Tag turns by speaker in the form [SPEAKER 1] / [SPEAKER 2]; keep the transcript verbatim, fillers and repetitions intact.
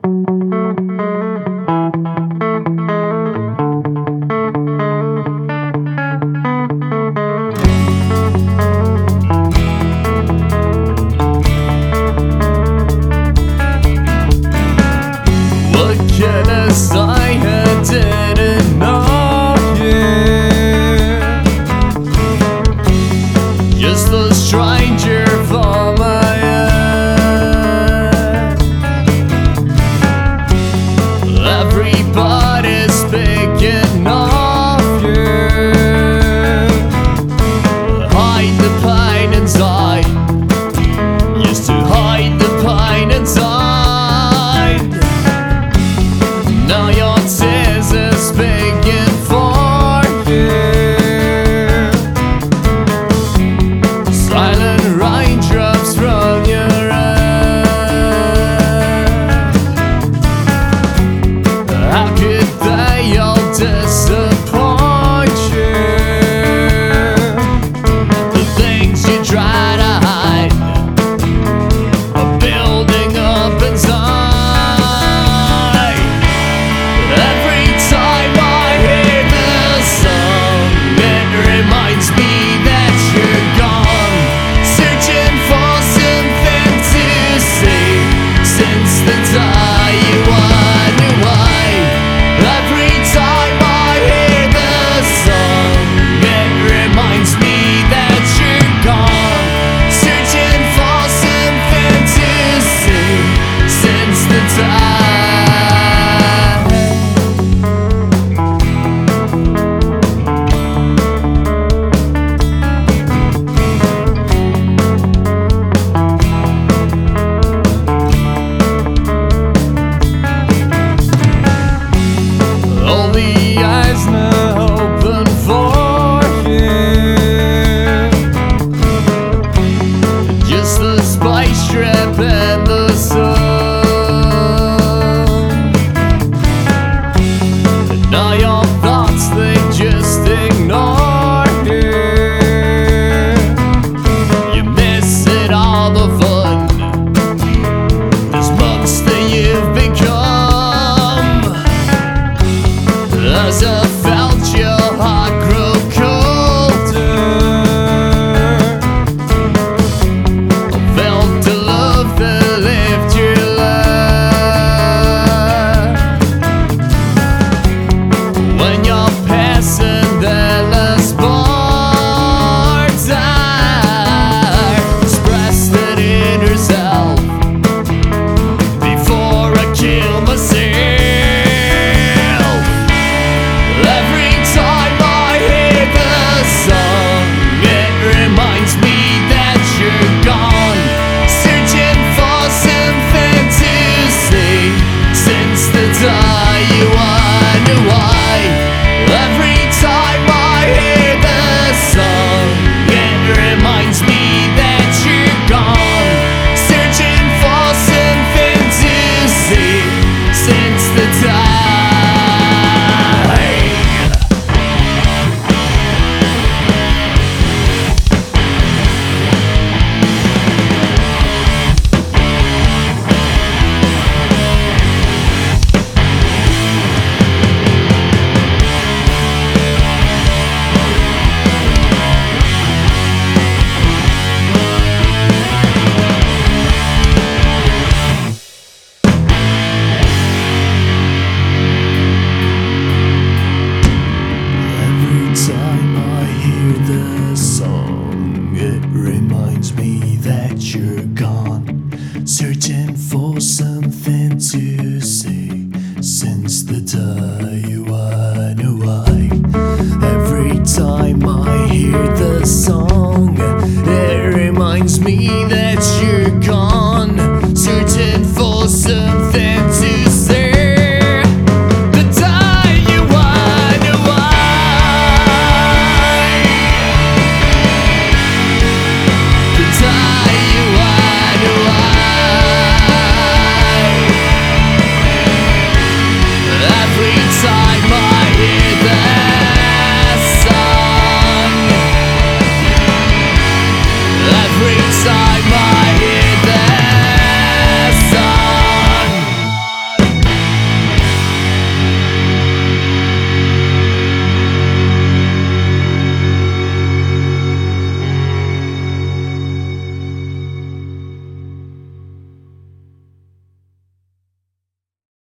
[SPEAKER 1] I didn't know you, just a stranger for my end. Everybody's speaking of you. Hide the pain inside, used to hide the pain inside. Now your tears are speaking for you. Silent raindrops from your eyes. How could they all disappoint you? The things you try to hide are building up inside. And the sun, and all your thoughts, they just ignore you. You miss it, all the fun, this monster you've become. As I felt your heart grow colder, I felt the love that lived your life. When you're passing the last bars, I expressed it in herself before I kill myself. Every time I hear the song, it reminds me that you're gone. Searching for something to say since the day you wonder why. Every time I hear the song, it reminds me that you're gone. Searching for something to say since the day. Time I hear the song, it reminds me that you're gone. Searching for something to say since the day you went away. Every time I hear the song, it reminds me that